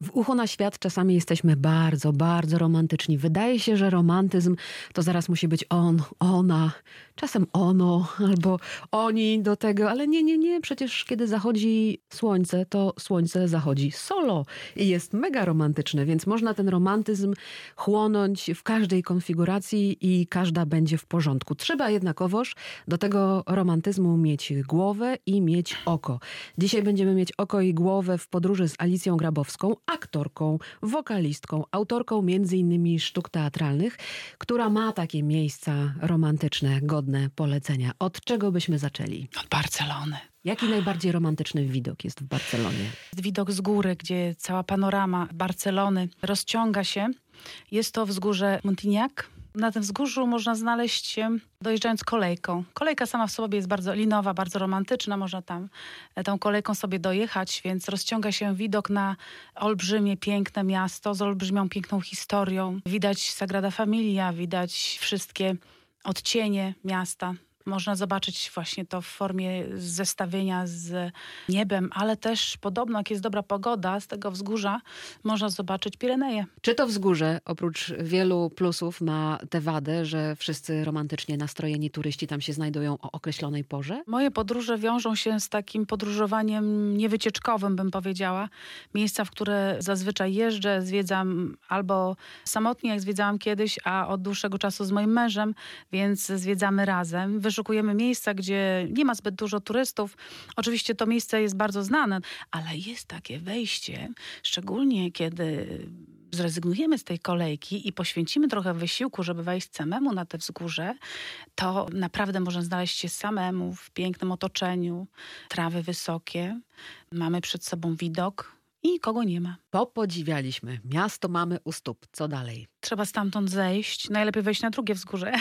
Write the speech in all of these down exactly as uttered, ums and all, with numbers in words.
W Ucho na świat czasami jesteśmy bardzo, bardzo romantyczni. Wydaje się, że romantyzm to zaraz musi być on, ona, czasem ono albo oni do tego, ale nie, nie, nie. Przecież kiedy zachodzi słońce, to słońce zachodzi solo i jest mega romantyczne, więc można ten romantyzm chłonąć w każdej konfiguracji i każda będzie w porządku. Trzeba jednakowoż do tego romantyzmu mieć głowę i mieć oko. Dzisiaj będziemy mieć oko i głowę w podróży z Alicją Grabowską, aktorką, wokalistką, autorką między innymi sztuk teatralnych, która ma takie miejsca romantyczne, godne polecenia. Od czego byśmy zaczęli? Od Barcelony. Jaki najbardziej romantyczny widok jest w Barcelonie? Widok z góry, gdzie cała panorama Barcelony rozciąga się. Jest to wzgórze Montignac. Na tym wzgórzu można znaleźć się dojeżdżając kolejką. Kolejka sama w sobie jest bardzo linowa, bardzo romantyczna. Można tam tą kolejką sobie dojechać, więc rozciąga się widok na olbrzymie, piękne miasto z olbrzymią, piękną historią. Widać Sagrada Familia, widać wszystkie odcienie miasta. Można zobaczyć właśnie to w formie zestawienia z niebem, ale też podobno, jak jest dobra pogoda, z tego wzgórza można zobaczyć Pireneje. Czy to wzgórze, oprócz wielu plusów, ma tę wadę, że wszyscy romantycznie nastrojeni turyści tam się znajdują o określonej porze? Moje podróże wiążą się z takim podróżowaniem niewycieczkowym, bym powiedziała. Miejsca, w które zazwyczaj jeżdżę, zwiedzam albo samotnie, jak zwiedzałam kiedyś, a od dłuższego czasu z moim mężem, więc zwiedzamy razem. Wyszukujemy miejsca, gdzie nie ma zbyt dużo turystów. Oczywiście to miejsce jest bardzo znane, ale jest takie wejście, szczególnie kiedy zrezygnujemy z tej kolejki i poświęcimy trochę wysiłku, żeby wejść samemu na te wzgórze, to naprawdę można znaleźć się samemu w pięknym otoczeniu, trawy wysokie, mamy przed sobą widok i nikogo nie ma. Popodziwialiśmy. Miasto mamy u stóp. Co dalej? Trzeba stamtąd zejść. Najlepiej wejść na drugie wzgórze.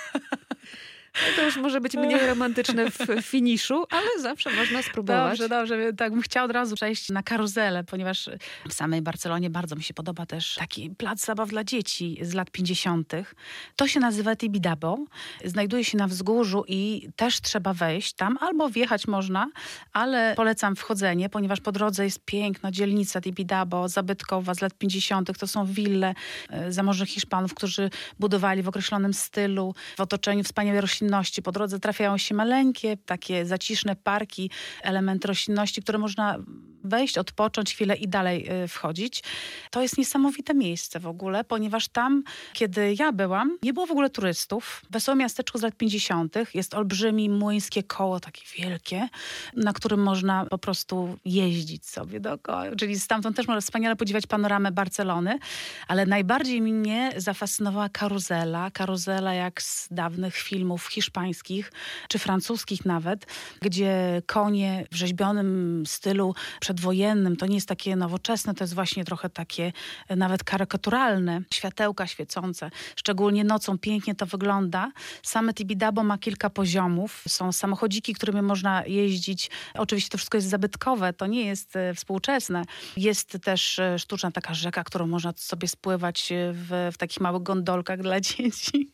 No to już może być mniej romantyczne w finiszu, ale zawsze można spróbować. Dobrze, dobrze. Tak bym chciała od razu przejść na karuzelę, ponieważ w samej Barcelonie bardzo mi się podoba też taki plac zabaw dla dzieci z lat pięćdziesiątych. To się nazywa Tibidabo. Znajduje się na wzgórzu i też trzeba wejść tam, albo wjechać można, ale polecam wchodzenie, ponieważ po drodze jest piękna dzielnica Tibidabo, zabytkowa z lat pięćdziesiątych. To są wille zamożnych Hiszpanów, którzy budowali w określonym stylu, w otoczeniu wspaniałej roślinności. Po drodze trafiają się maleńkie, takie zaciszne parki, elementy roślinności, które można wejść, odpocząć chwilę i dalej y, wchodzić. To jest niesamowite miejsce w ogóle, ponieważ tam, kiedy ja byłam, nie było w ogóle turystów. Wesołe miasteczko z lat pięćdziesiątych. Jest olbrzymie młyńskie koło, takie wielkie, na którym można po prostu jeździć sobie dookoła. Czyli stamtąd też można wspaniale podziwiać panoramę Barcelony, ale najbardziej mnie zafascynowała karuzela. Karuzela jak z dawnych filmów hiszpańskich, czy francuskich nawet, gdzie konie w rzeźbionym stylu przedwojennym, to nie jest takie nowoczesne, to jest właśnie trochę takie nawet karykaturalne, światełka świecące, szczególnie nocą pięknie to wygląda. Same Tibidabo ma kilka poziomów, są samochodziki, którymi można jeździć. Oczywiście to wszystko jest zabytkowe, to nie jest współczesne. Jest też sztuczna taka rzeka, którą można sobie spływać w, w takich małych gondolkach dla dzieci.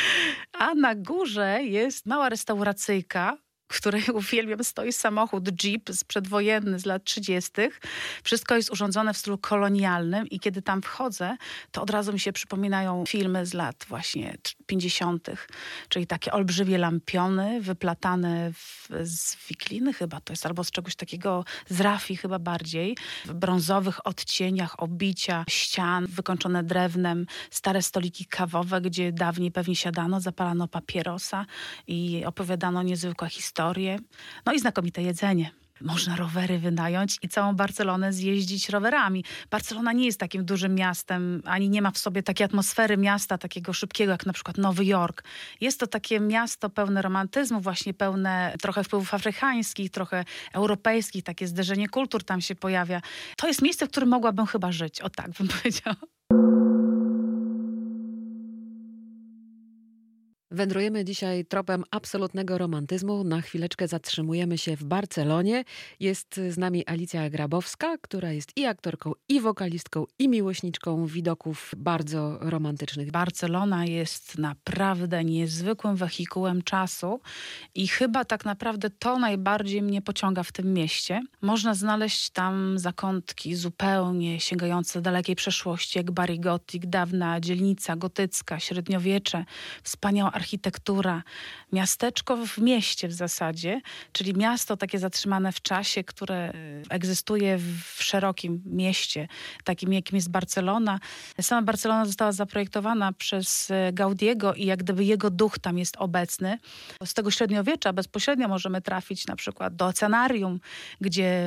A na górze jest mała restauracyjka, w której uwielbiam, stoi samochód Jeep z przedwojenny z lat trzydziestych. Wszystko jest urządzone w stylu kolonialnym i kiedy tam wchodzę, to od razu mi się przypominają filmy z lat właśnie pięćdziesiątych. Czyli takie olbrzymie lampiony wyplatane w, z wikliny chyba to jest, albo z czegoś takiego, z rafii chyba bardziej. W brązowych odcieniach obicia ścian, wykończone drewnem, stare stoliki kawowe, gdzie dawniej pewnie siadano, zapalano papierosa i opowiadano niezwykłe historie. No i znakomite jedzenie. Można rowery wynająć i całą Barcelonę zjeździć rowerami. Barcelona nie jest takim dużym miastem, ani nie ma w sobie takiej atmosfery miasta, takiego szybkiego jak na przykład Nowy Jork. Jest to takie miasto pełne romantyzmu, właśnie pełne trochę wpływów afrykańskich, trochę europejskich, takie zderzenie kultur tam się pojawia. To jest miejsce, w którym mogłabym chyba żyć. O tak bym powiedziała. Wędrujemy dzisiaj tropem absolutnego romantyzmu. Na chwileczkę zatrzymujemy się w Barcelonie. Jest z nami Alicja Grabowska, która jest i aktorką, i wokalistką, i miłośniczką widoków bardzo romantycznych. Barcelona jest naprawdę niezwykłym wehikułem czasu i chyba tak naprawdę to najbardziej mnie pociąga w tym mieście. Można znaleźć tam zakątki zupełnie sięgające dalekiej przeszłości, jak Bari Gothic, dawna dzielnica gotycka, średniowiecze, wspaniała architektura, miasteczko w mieście w zasadzie, czyli miasto takie zatrzymane w czasie, które egzystuje w szerokim mieście, takim jakim jest Barcelona. Sama Barcelona została zaprojektowana przez Gaudiego i jak gdyby jego duch tam jest obecny. Z tego średniowiecza bezpośrednio możemy trafić na przykład do Oceanarium, gdzie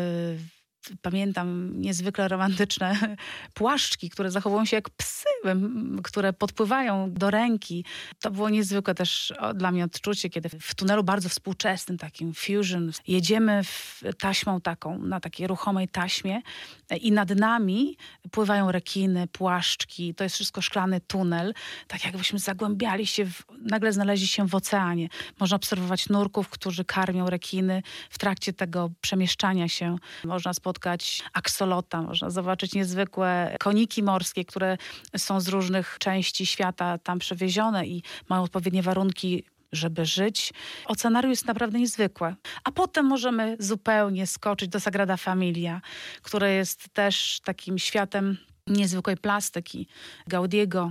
pamiętam niezwykle romantyczne płaszczki, które zachowują się jak psy, które podpływają do ręki. To było niezwykłe też dla mnie odczucie, kiedy w tunelu bardzo współczesnym, takim fusion, jedziemy w taśmą taką, na takiej ruchomej taśmie i nad nami pływają rekiny, płaszczki. To jest wszystko szklany tunel. Tak jakbyśmy zagłębiali się, w, nagle znaleźli się w oceanie. Można obserwować nurków, którzy karmią rekiny w trakcie tego przemieszczania się. Można spotkać aksolota, można zobaczyć niezwykłe koniki morskie, które są z różnych części świata tam przewiezione i mają odpowiednie warunki, żeby żyć. Oceanarium jest naprawdę niezwykłe. A potem możemy zupełnie skoczyć do Sagrada Familia, które jest też takim światem niezwykłej plastyki Gaudiego,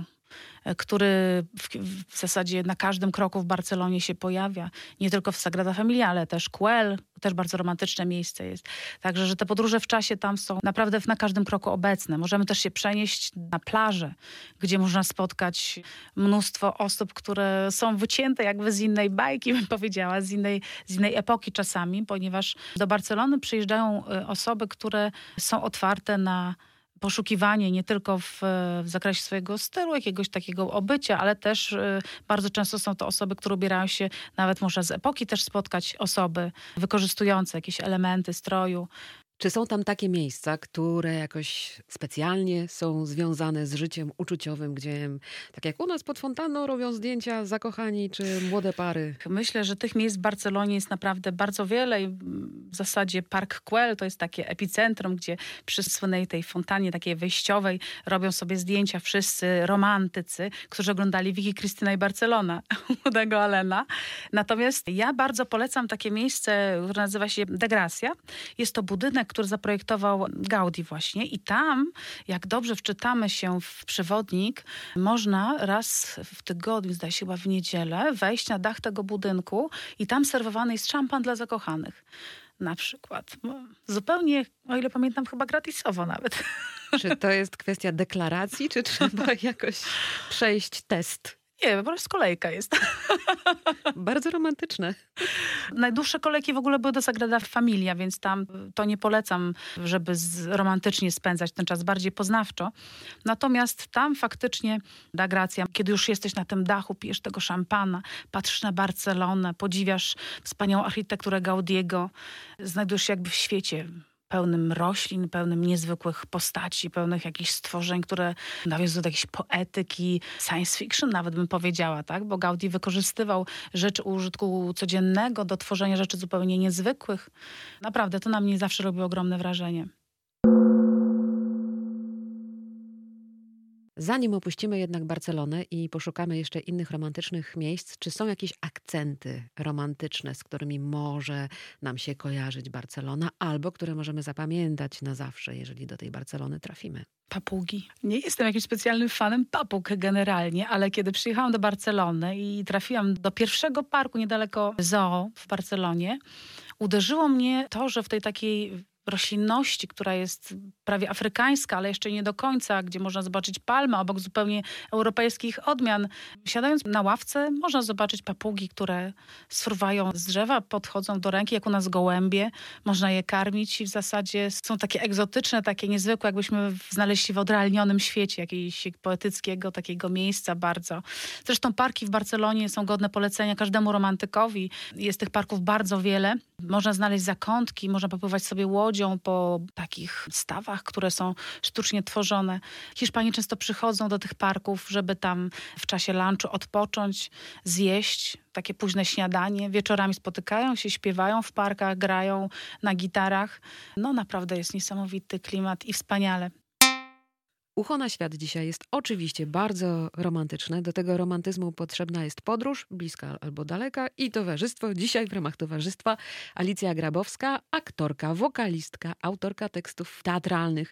który w, w zasadzie na każdym kroku w Barcelonie się pojawia. Nie tylko w Sagrada Familia, ale też Güell, też bardzo romantyczne miejsce jest. Także, że te podróże w czasie tam są naprawdę na każdym kroku obecne. Możemy też się przenieść na plażę, gdzie można spotkać mnóstwo osób, które są wycięte jakby z innej bajki, bym powiedziała, z innej, z innej epoki czasami, ponieważ do Barcelony przyjeżdżają osoby, które są otwarte na poszukiwanie nie tylko w, w zakresie swojego stylu, jakiegoś takiego obycia, ale też y, bardzo często są to osoby, które ubierają się, nawet można z epoki też spotkać osoby wykorzystujące jakieś elementy stroju. Czy są tam takie miejsca, które jakoś specjalnie są związane z życiem uczuciowym, gdzie tak jak u nas pod fontanną robią zdjęcia zakochani czy młode pary? Myślę, że tych miejsc w Barcelonie jest naprawdę bardzo wiele i w zasadzie Park Güell to jest takie epicentrum, gdzie przy słynnej tej fontannie takiej wejściowej robią sobie zdjęcia wszyscy romantycy, którzy oglądali Vicky Cristina i Barcelona młodego Alena. Natomiast ja bardzo polecam takie miejsce, które nazywa się De Gracia. Jest to budynek, który zaprojektował Gaudi właśnie i tam, jak dobrze wczytamy się w przewodnik, można raz w tygodniu, zdaje się chyba w niedzielę, wejść na dach tego budynku i tam serwowany jest szampan dla zakochanych. Na przykład. Zupełnie, o ile pamiętam, chyba gratisowo nawet. Czy to jest kwestia deklaracji, czy trzeba jakoś przejść test? Nie, po prostu kolejka jest. Bardzo romantyczne. Najdłuższe kolejki w ogóle były do Sagrada Familia, więc tam to nie polecam, żeby z, romantycznie spędzać ten czas, bardziej poznawczo. Natomiast tam faktycznie Da Gracja, kiedy już jesteś na tym dachu, pijesz tego szampana, patrzysz na Barcelonę, podziwiasz wspaniałą architekturę Gaudiego, znajdujesz się jakby w świecie pełnym roślin, pełnym niezwykłych postaci, pełnych jakichś stworzeń, które nawiązują do jakiejś poetyki, science fiction nawet bym powiedziała, tak? Bo Gaudi wykorzystywał rzeczy użytku codziennego do tworzenia rzeczy zupełnie niezwykłych. Naprawdę, to na mnie zawsze robiło ogromne wrażenie. Zanim opuścimy jednak Barcelonę i poszukamy jeszcze innych romantycznych miejsc, czy są jakieś akcenty romantyczne, z którymi może nam się kojarzyć Barcelona, albo które możemy zapamiętać na zawsze, jeżeli do tej Barcelony trafimy? Papugi. Nie jestem jakimś specjalnym fanem papug generalnie, ale kiedy przyjechałam do Barcelony i trafiłam do pierwszego parku niedaleko zoo w Barcelonie, uderzyło mnie to, że w tej takiej roślinności, która jest prawie afrykańska, ale jeszcze nie do końca, gdzie można zobaczyć palmę obok zupełnie europejskich odmian. Siadając na ławce można zobaczyć papugi, które sfruwają z drzewa, podchodzą do ręki, jak u nas gołębie. Można je karmić i w zasadzie są takie egzotyczne, takie niezwykłe, jakbyśmy znaleźli się w odrealnionym świecie jakiegoś poetyckiego takiego miejsca bardzo. Zresztą parki w Barcelonie są godne polecenia każdemu romantykowi. Jest tych parków bardzo wiele. Można znaleźć zakątki, można popływać sobie łodzią po takich stawach, które są sztucznie tworzone. Hiszpanie często przychodzą do tych parków, żeby tam w czasie lunchu odpocząć, zjeść takie późne śniadanie. Wieczorami spotykają się, śpiewają w parkach, grają na gitarach. No naprawdę jest niesamowity klimat i wspaniale. Ucho na świat dzisiaj jest oczywiście bardzo romantyczne. Do tego romantyzmu potrzebna jest podróż, bliska albo daleka, i towarzystwo. Dzisiaj w ramach towarzystwa Alicja Grabowska, aktorka, wokalistka, autorka tekstów teatralnych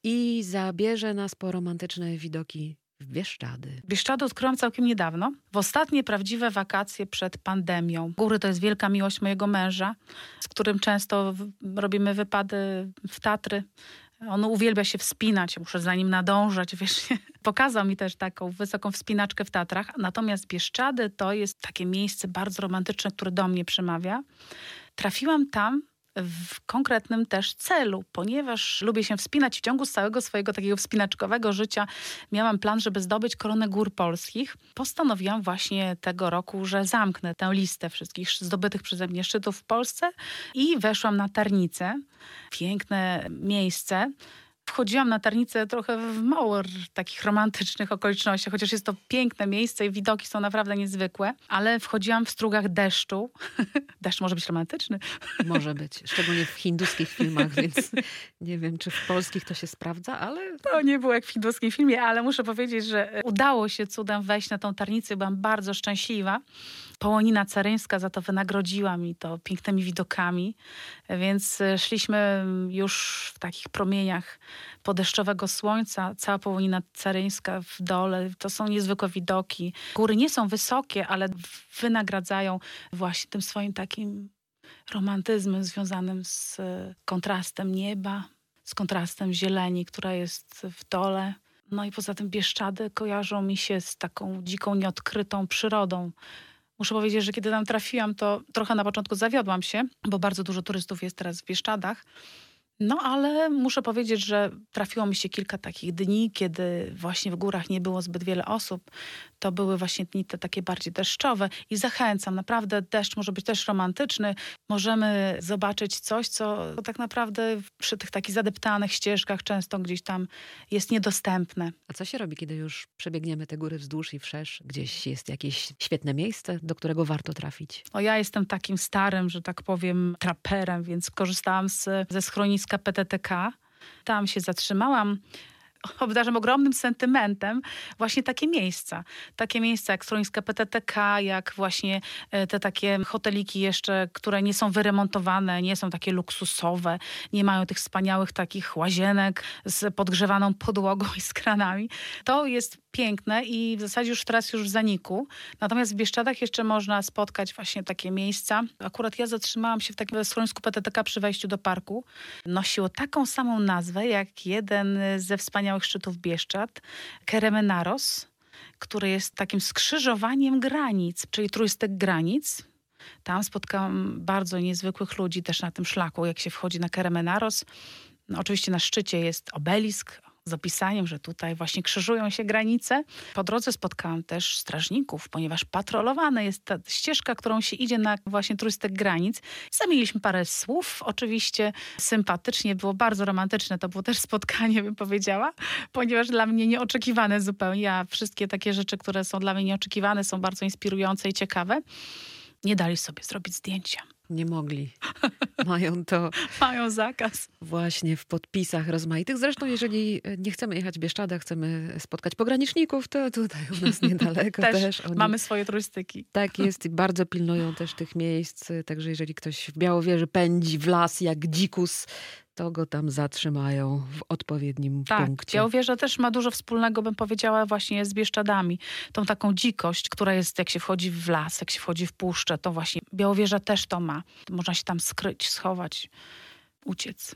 i zabierze nas po romantyczne widoki w Bieszczady. Bieszczady odkryłam całkiem niedawno. W ostatnie prawdziwe wakacje przed pandemią. Góry to jest wielka miłość mojego męża, z którym często robimy wypady w Tatry. On uwielbia się wspinać, muszę za nim nadążać, wiesz. Pokazał mi też taką wysoką wspinaczkę w Tatrach. Natomiast Bieszczady to jest takie miejsce bardzo romantyczne, które do mnie przemawia. Trafiłam tam w konkretnym też celu, ponieważ lubię się wspinać. W ciągu całego swojego takiego wspinaczkowego życia miałam plan, żeby zdobyć koronę gór polskich. Postanowiłam właśnie tego roku, że zamknę tę listę wszystkich zdobytych przeze mnie szczytów w Polsce i weszłam na Tarnicę. Piękne miejsce. Wchodziłam na Tarnicę trochę w mało takich romantycznych okolicznościach, chociaż jest to piękne miejsce i widoki są naprawdę niezwykłe, ale wchodziłam w strugach deszczu. Deszcz może być romantyczny. Może być, szczególnie w hinduskich filmach, więc nie wiem, czy w polskich to się sprawdza, ale... To nie było jak w hinduskim filmie, ale muszę powiedzieć, że udało się cudem wejść na tą Tarnicę. Byłam bardzo szczęśliwa. Połonina Caryńska za to wynagrodziła mi to pięknymi widokami, więc szliśmy już w takich promieniach podeszczowego słońca. Cała Połonina Caryńska w dole. To są niezwykłe widoki. Góry nie są wysokie, ale wynagradzają właśnie tym swoim takim romantyzmem związanym z kontrastem nieba, z kontrastem zieleni, która jest w dole. No i poza tym Bieszczady kojarzą mi się z taką dziką, nieodkrytą przyrodą. Muszę powiedzieć, że kiedy tam trafiłam, to trochę na początku zawiodłam się, bo bardzo dużo turystów jest teraz w Bieszczadach. No ale muszę powiedzieć, że trafiło mi się kilka takich dni, kiedy właśnie w górach nie było zbyt wiele osób. To były właśnie dni te takie bardziej deszczowe i zachęcam. Naprawdę deszcz może być też romantyczny. Możemy zobaczyć coś, co tak naprawdę przy tych takich zadeptanych ścieżkach często gdzieś tam jest niedostępne. A co się robi, kiedy już przebiegniemy te góry wzdłuż i wszerz? Gdzieś jest jakieś świetne miejsce, do którego warto trafić? O, ja jestem takim starym, że tak powiem, traperem, więc korzystałam z, ze schroniska P T T K. Tam się zatrzymałam. Obdarzam ogromnym sentymentem właśnie takie miejsca. Takie miejsca jak schroniska P T T K, jak właśnie te takie hoteliki jeszcze, które nie są wyremontowane, nie są takie luksusowe, nie mają tych wspaniałych takich łazienek z podgrzewaną podłogą i z kranami. To jest piękne i w zasadzie już teraz już w zaniku. Natomiast w Bieszczadach jeszcze można spotkać właśnie takie miejsca. Akurat ja zatrzymałam się w takim schronisku P T T K przy wejściu do parku. Nosiło taką samą nazwę jak jeden ze wspaniałych szczytów Bieszczad, Keremenaros, który jest takim skrzyżowaniem granic, czyli trójstek granic. Tam spotkałam bardzo niezwykłych ludzi też na tym szlaku, jak się wchodzi na Keremenaros. No, oczywiście na szczycie jest obelisk z opisaniem, że tutaj właśnie krzyżują się granice. Po drodze spotkałam też strażników, ponieważ patrolowana jest ta ścieżka, którą się idzie na właśnie turystek granic. Zamieniliśmy parę słów, oczywiście sympatycznie, było bardzo romantyczne. To było też spotkanie, bym powiedziała, ponieważ dla mnie nieoczekiwane zupełnie. Ja wszystkie takie rzeczy, które są dla mnie nieoczekiwane, są bardzo inspirujące i ciekawe. Nie dali sobie zrobić zdjęcia. Nie mogli. Mają to... Mają zakaz. Właśnie w podpisach rozmaitych. Zresztą jeżeli nie chcemy jechać w Bieszczady, chcemy spotkać pograniczników, to tutaj u nas niedaleko też. też oni... Mamy swoje turystyki. Tak jest i bardzo pilnują też tych miejsc. Także jeżeli ktoś w Białowieży pędzi w las jak dzikus, to go tam zatrzymają w odpowiednim tak, punkcie. Białowieża też ma dużo wspólnego, bym powiedziała, właśnie z Bieszczadami. Tą taką dzikość, która jest, jak się wchodzi w las, jak się wchodzi w puszczę, to właśnie Białowieża też to ma. Można się tam skryć, schować, uciec.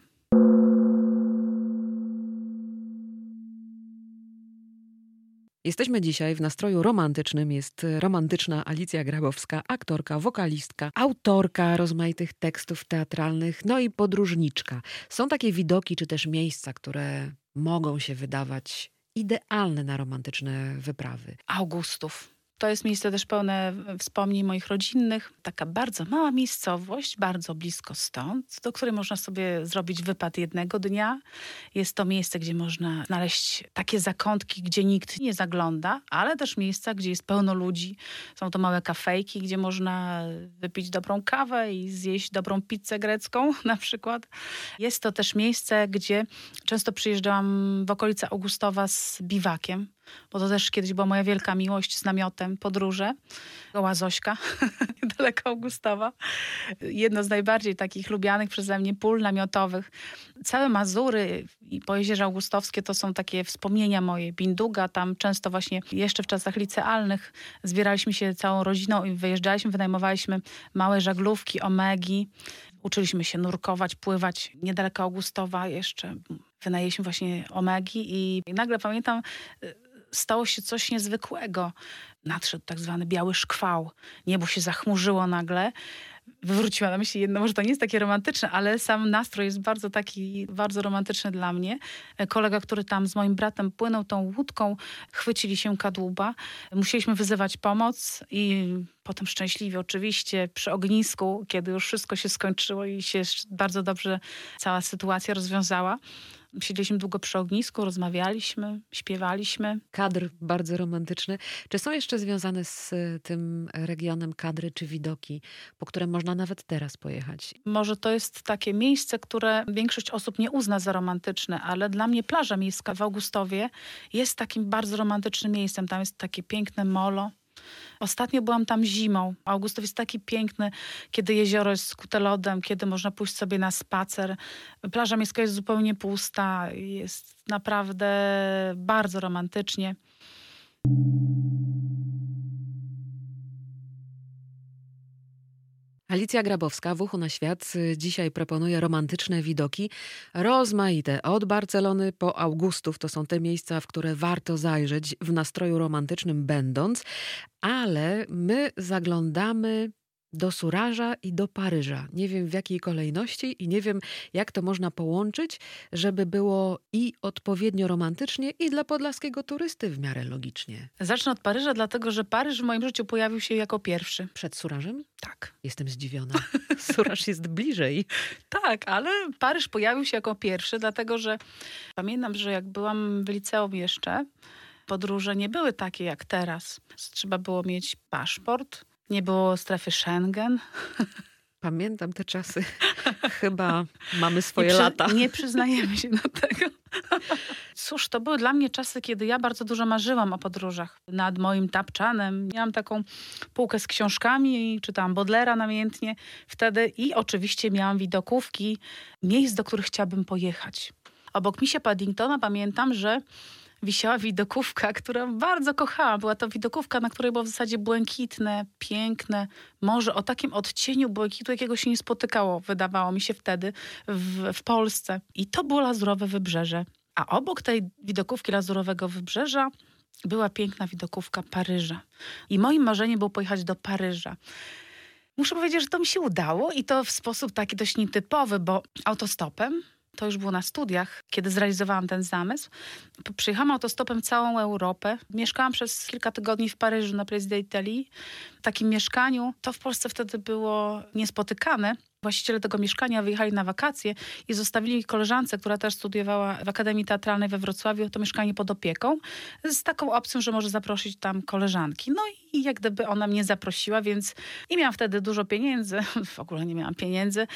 Jesteśmy dzisiaj w nastroju romantycznym. Jest romantyczna Alicja Grabowska, aktorka, wokalistka, autorka rozmaitych tekstów teatralnych, no i podróżniczka. Są takie widoki czy też miejsca, które mogą się wydawać idealne na romantyczne wyprawy. Augustów. To jest miejsce też pełne wspomnień moich rodzinnych. Taka bardzo mała miejscowość, bardzo blisko stąd, do której można sobie zrobić wypad jednego dnia. Jest to miejsce, gdzie można znaleźć takie zakątki, gdzie nikt nie zagląda, ale też miejsca, gdzie jest pełno ludzi. Są to małe kafejki, gdzie można wypić dobrą kawę i zjeść dobrą pizzę grecką na przykład. Jest to też miejsce, gdzie często przyjeżdżałam w okolice Augustowa z biwakiem, bo to też kiedyś była moja wielka miłość z namiotem, podróże. Goła Zośka, niedaleko Augustowa. Jedno z najbardziej takich lubianych przeze mnie pól namiotowych. Całe Mazury i po Jeziorze Augustowskie to są takie wspomnienia moje. Binduga, tam często właśnie jeszcze w czasach licealnych zbieraliśmy się całą rodziną i wyjeżdżaliśmy, wynajmowaliśmy małe żaglówki, omegi. Uczyliśmy się nurkować, pływać niedaleko Augustowa jeszcze. Wynajęliśmy właśnie omegi i nagle pamiętam, stało się coś niezwykłego. Nadszedł tak zwany biały szkwał. Niebo się zachmurzyło nagle. Wywróciła na myśli jedno, może to nie jest takie romantyczne, ale sam nastrój jest bardzo taki, bardzo romantyczny dla mnie. Kolega, który tam z moim bratem płynął tą łódką, chwycili się kadłuba. Musieliśmy wyzywać pomoc i potem szczęśliwie oczywiście przy ognisku, kiedy już wszystko się skończyło i się bardzo dobrze cała sytuacja rozwiązała. Siedzieliśmy długo przy ognisku, rozmawialiśmy, śpiewaliśmy. Kadr bardzo romantyczny. Czy są jeszcze związane z tym regionem kadry czy widoki, po które można nawet teraz pojechać? Może to jest takie miejsce, które większość osób nie uzna za romantyczne, ale dla mnie plaża miejska w Augustowie jest takim bardzo romantycznym miejscem. Tam jest takie piękne molo. Ostatnio byłam tam zimą. Augustów jest taki piękny, kiedy jezioro jest skute lodem, kiedy można pójść sobie na spacer. Plaża miejska jest zupełnie pusta. Jest naprawdę bardzo romantycznie. Alicja Grabowska w Uchu na Świat dzisiaj proponuje romantyczne widoki, rozmaite, od Barcelony po Augustów. To są te miejsca, w które warto zajrzeć w nastroju romantycznym będąc, ale my zaglądamy do Suraża i do Paryża. Nie wiem w jakiej kolejności i nie wiem jak to można połączyć, żeby było i odpowiednio romantycznie i dla podlaskiego turysty w miarę logicznie. Zacznę od Paryża, dlatego że Paryż w moim życiu pojawił się jako pierwszy. Przed Surażem? Tak. Jestem zdziwiona. Suraż jest bliżej. Tak, ale Paryż pojawił się jako pierwszy, dlatego że pamiętam, że jak byłam w liceum jeszcze, podróże nie były takie jak teraz. Trzeba było mieć paszport, nie było strefy Schengen. Pamiętam te czasy. Chyba mamy swoje nie przy, lata. Nie przyznajemy się do tego. Cóż, to były dla mnie czasy, kiedy ja bardzo dużo marzyłam o podróżach. Nad moim tapczanem miałam taką półkę z książkami, czytałam Baudelaira namiętnie wtedy i oczywiście miałam widokówki miejsc, do których chciałabym pojechać. Obok Misia Paddingtona pamiętam, że wisiała widokówka, którą bardzo kochałam. Była to widokówka, na której było w zasadzie błękitne, piękne morze o takim odcieniu błękitu, jakiego się nie spotykało, wydawało mi się wtedy, w, w Polsce. I to było Lazurowe Wybrzeże. A obok tej widokówki Lazurowego Wybrzeża była piękna widokówka Paryża. I moim marzeniem było pojechać do Paryża. Muszę powiedzieć, że to mi się udało i to w sposób taki dość nietypowy, bo autostopem, to już było na studiach, kiedy zrealizowałam ten zamysł. Przyjechałam autostopem całą Europę. Mieszkałam przez kilka tygodni w Paryżu na Place d'Italie. W takim mieszkaniu, to w Polsce wtedy było niespotykane. Właściciele tego mieszkania wyjechali na wakacje i zostawili koleżance, która też studiowała w Akademii Teatralnej we Wrocławiu, to mieszkanie pod opieką, z taką opcją, że może zaprosić tam koleżanki. No i jak gdyby ona mnie zaprosiła, więc nie miałam wtedy dużo pieniędzy, w ogóle nie miałam pieniędzy,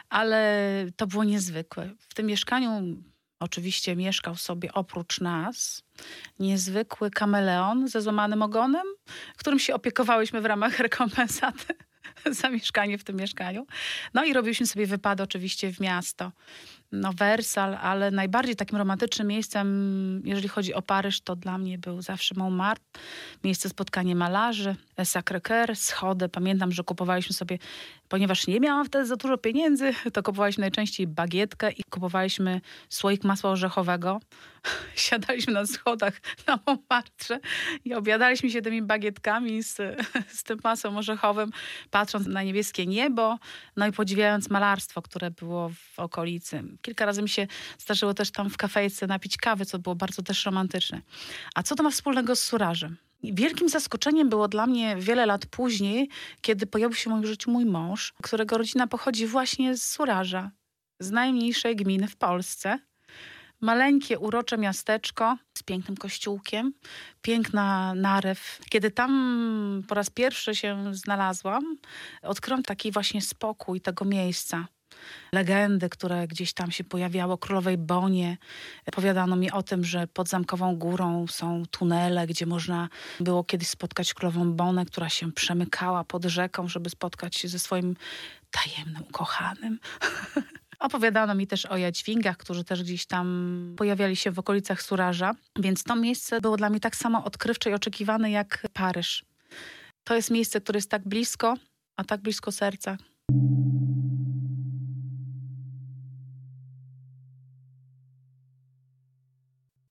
ale to było niezwykłe. W tym mieszkaniu oczywiście mieszkał sobie oprócz nas niezwykły kameleon ze złamanym ogonem, którym się opiekowałyśmy w ramach rekompensaty za mieszkanie w tym mieszkaniu. No i robiliśmy sobie wypady oczywiście w miasto. No Wersal, ale najbardziej takim romantycznym miejscem, jeżeli chodzi o Paryż, to dla mnie był zawsze Montmartre. Miejsce spotkania malarzy, Sacré-Cœur, schody. Pamiętam, że kupowaliśmy sobie, ponieważ nie miałam wtedy za dużo pieniędzy, to kupowaliśmy najczęściej bagietkę i kupowaliśmy słoik masła orzechowego. Siadaliśmy na schodach na Montmartre i obiadaliśmy się tymi bagietkami z, z tym masłem orzechowym, patrząc na niebieskie niebo, no i podziwiając malarstwo, które było w okolicy. Kilka razy mi się zdarzyło też tam w kafejce napić kawy, co było bardzo też romantyczne. A co to ma wspólnego z Surażem? Wielkim zaskoczeniem było dla mnie wiele lat później, kiedy pojawił się w moim życiu mój mąż, którego rodzina pochodzi właśnie z Suraża, z najmniejszej gminy w Polsce. Maleńkie, urocze miasteczko z pięknym kościółkiem, piękna narew. Kiedy tam po raz pierwszy się znalazłam, odkryłam taki właśnie spokój tego miejsca. Legendy, które gdzieś tam się pojawiały o Królowej Bonie. Opowiadano mi o tym, że pod Zamkową Górą są tunele, gdzie można było kiedyś spotkać Królową Bonę, która się przemykała pod rzeką, żeby spotkać się ze swoim tajemnym ukochanym. Opowiadano mi też o jadźwingach, którzy też gdzieś tam pojawiali się w okolicach Suraża. Więc to miejsce było dla mnie tak samo odkrywcze i oczekiwane jak Paryż. To jest miejsce, które jest tak blisko, a tak blisko serca.